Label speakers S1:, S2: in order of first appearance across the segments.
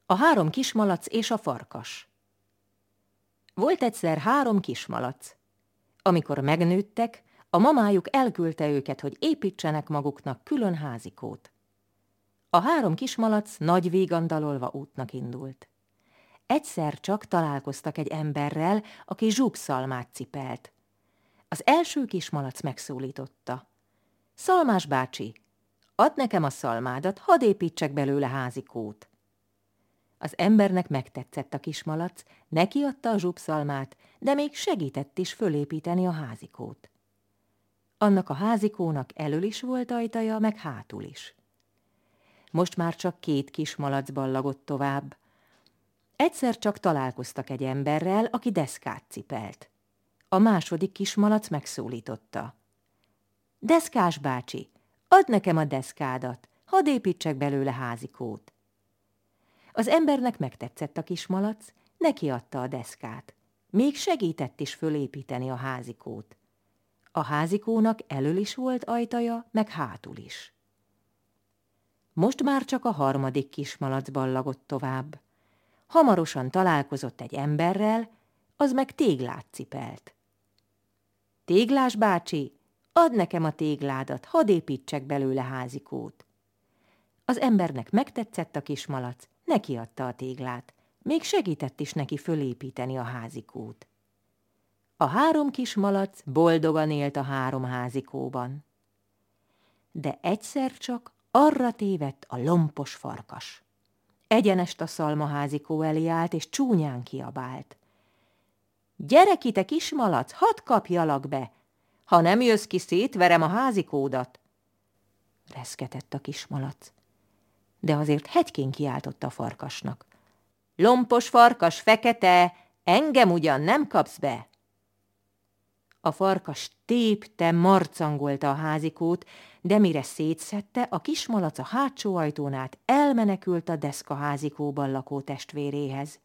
S1: A 3 kismalac és a farkas. Volt egyszer 3 kismalac. Amikor megnőttek, a mamájuk elküldte őket, hogy építsenek maguknak külön házikót. A 3 kismalac nagy vígandalolva útnak indult. Egyszer csak találkoztak egy emberrel, aki zsúbszalmát cipelt. Az első kismalac megszólította. Szalmás bácsi, add nekem a szalmádat, hadd építsek belőle házikót. Az embernek megtetszett a kismalac, nekiadta a zsúbszalmát, de még segített is fölépíteni a házikót. Annak a házikónak elől is volt ajtaja, meg hátul is. Most már csak 2 kismalac ballagott tovább. Egyszer csak találkoztak egy emberrel, aki deszkát cipelt. A második kismalac megszólította. Deszkás bácsi, add nekem a deszkádat, hadd építsek belőle házikót. Az embernek megtetszett a kismalac, nekiadta a deszkát. Még segített is fölépíteni a házikót. A házikónak elől is volt ajtaja, meg hátul is. Most már csak a 3. kismalac ballagott tovább. Hamarosan találkozott egy emberrel, az meg téglát cipelt. Téglás bácsi, add nekem a tégládat, hadd építsek belőle házikót. Az embernek megtetszett a kismalac, nekiadta a téglát, még segített is neki fölépíteni a házikót. A 3 kismalac boldogan élt a 3 házikóban. De egyszer csak arra tévedt a lompos farkas. Egyenest a szalmaházikó elé állt, és csúnyán kiabált. Gyere ki, te kismalac, hadd kapjalak be! Ha nem jössz ki, szétverem a házikódat! Reszketett a kismalac, de azért hegykén kiáltott a farkasnak. Lompos farkas, fekete, engem ugyan nem kapsz be! A farkas tépte, marcangolta a házikót, de mire szétszedte, a kismalac a hátsó ajtón át elmenekült a deszkaházikóban lakó testvéréhez.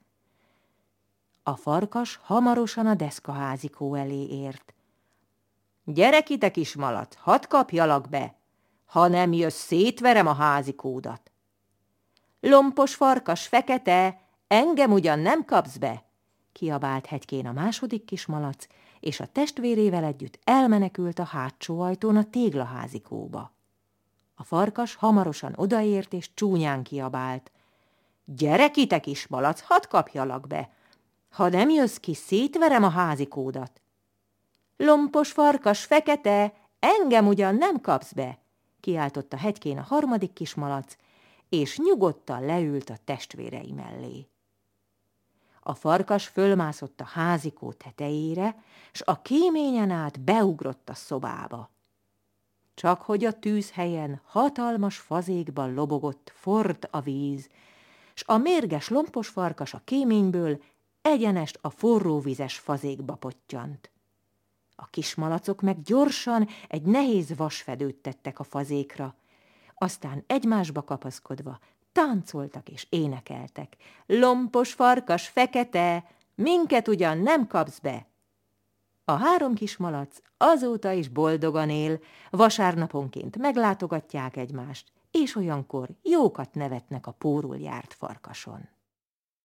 S1: A farkas hamarosan a deszkaházikó elé ért. Gyere ki, te kismalac, hadd kapjalak be! Ha nem jössz, szétverem a házikódat! Lompos farkas, fekete, engem ugyan nem kapsz be! Kiabált hegykén a második kismalac, és a testvérével együtt elmenekült a hátsó ajtón a téglaházikóba. A farkas hamarosan odaért, és csúnyán kiabált. Gyere ki, te kismalac, hadd kapjalak be! Ha nem jössz ki, szétverem a házikódat! Lompos farkas, fekete, engem ugyan nem kapsz be! Kiáltotta hegykén a 3. kismalac, és nyugodtan leült a testvérei mellé. A farkas fölmászott a házikó tetejére, s a kéményen át beugrott a szobába. Csakhogy a tűzhelyen hatalmas fazékban lobogott, forrt a víz, s a mérges lompos farkas a kéményből egyenest a forróvizes fazékba pottyant. A kismalacok meg gyorsan egy nehéz vasfedőt tettek a fazékra, aztán egymásba kapaszkodva táncoltak és énekeltek. Lompos farkas, fekete, minket ugyan nem kapsz be! A 3 kismalac azóta is boldogan él, vasárnaponként meglátogatják egymást, és olyankor jókat nevetnek a pórul járt farkason.